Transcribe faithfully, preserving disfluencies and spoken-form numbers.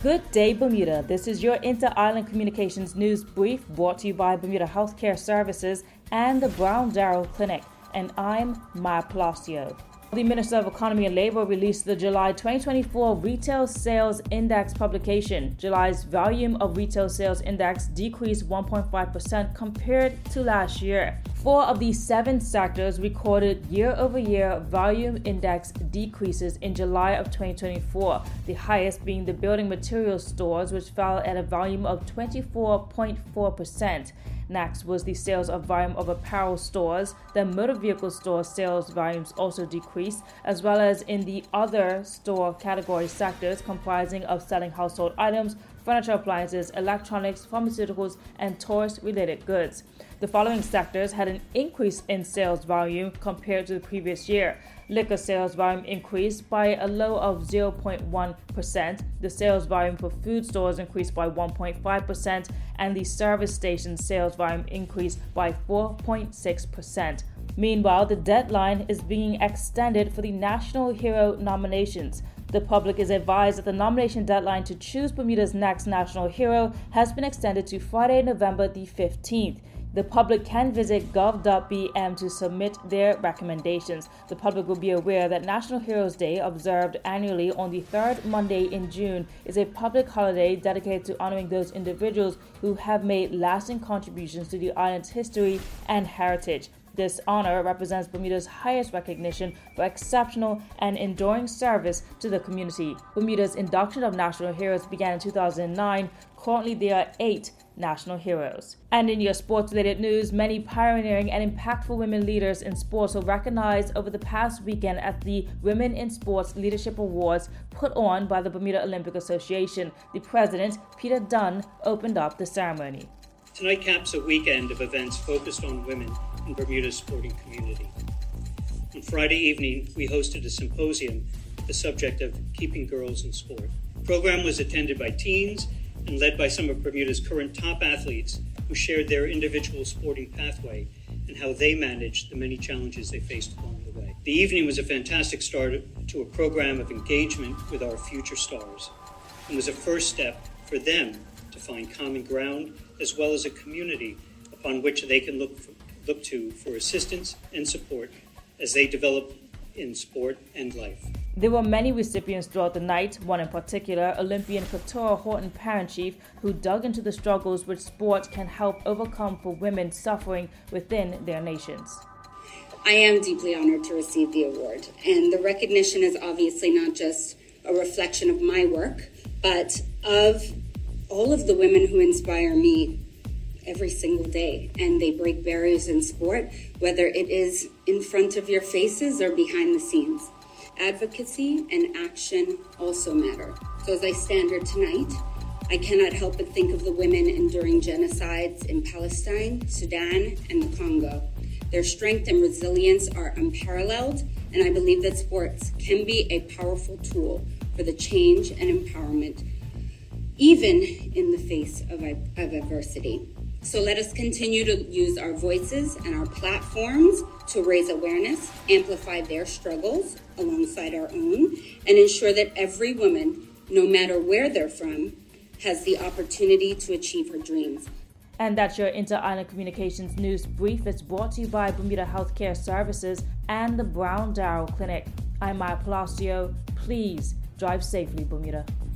Good day, Bermuda. This is your Inter-Island Communications News Brief brought to you by Bermuda Healthcare Services and the Brown Darrow Clinic. And I'm Maya Palacio. The Minister of Economy and Labor released the July twenty twenty-four Retail Sales Index publication. July's volume of retail sales index decreased one point five percent compared to last year. Four of the seven sectors recorded year-over-year volume index decreases in July of twenty twenty-four, the highest being the building materials stores, which fell at a volume of twenty-four point four percent. Next was the sales of volume of apparel stores. The motor vehicle store sales volumes also decreased, as well as in the other store category sectors comprising of selling household items, furniture, appliances, electronics, pharmaceuticals, and tourist-related goods. The following sectors had an increase in sales volume compared to the previous year. Liquor sales volume increased by a low of zero point one percent. The sales volume for food stores increased by one point five percent, and the service station sales volume increased by four point six percent. Meanwhile, the deadline is being extended for the National Hero nominations. The public is advised that the nomination deadline to choose Bermuda's next national hero has been extended to Friday, November the fifteenth. The public can visit gov dot b m to submit their recommendations. The public will be aware that National Heroes Day, observed annually on the third Monday in June, is a public holiday dedicated to honoring those individuals who have made lasting contributions to the island's history and heritage. This honor represents Bermuda's highest recognition for exceptional and enduring service to the community. Bermuda's induction of national heroes began in two thousand nine. Currently, there are eight national heroes. And in your sports-related news, many pioneering and impactful women leaders in sports were recognized over the past weekend at the Women in Sports Leadership Awards put on by the Bermuda Olympic Association. The president, Peter Dunn, opened up the ceremony. Tonight caps a weekend of events focused on women in Bermuda's sporting community. On Friday evening, we hosted a symposium with the subject of keeping girls in sport. The program was attended by teens and led by some of Bermuda's current top athletes who shared their individual sporting pathway and how they managed the many challenges they faced along the way. The evening was a fantastic start to a program of engagement with our future stars and was a first step for them to find common ground as well as a community upon which they can look for, look to for assistance and support as they develop in sport and life. There were many recipients throughout the night, one in particular, Olympian Katura Horton Parent-Chief, who dug into the struggles which sport can help overcome for women suffering within their nations. I am deeply honored to receive the award, and the recognition is obviously not just a reflection of my work, but of all of the women who inspire me every single day, and they break barriers in sport, whether it is in front of your faces or behind the scenes. Advocacy and action also matter. So as I stand here tonight, I cannot help but think of the women enduring genocides in Palestine, Sudan, and the Congo. Their strength and resilience are unparalleled, and I believe that sports can be a powerful tool for the change and empowerment, even in the face of, of adversity. So let us continue to use our voices and our platforms to raise awareness, amplify their struggles alongside our own, and ensure that every woman, no matter where they're from, has the opportunity to achieve her dreams. And that's your Inter-Island Communications News Brief. It's brought to you by Bermuda Healthcare Services and the Brown Darrow Clinic. I'm Maya Palacio. Please drive safely, Bermuda.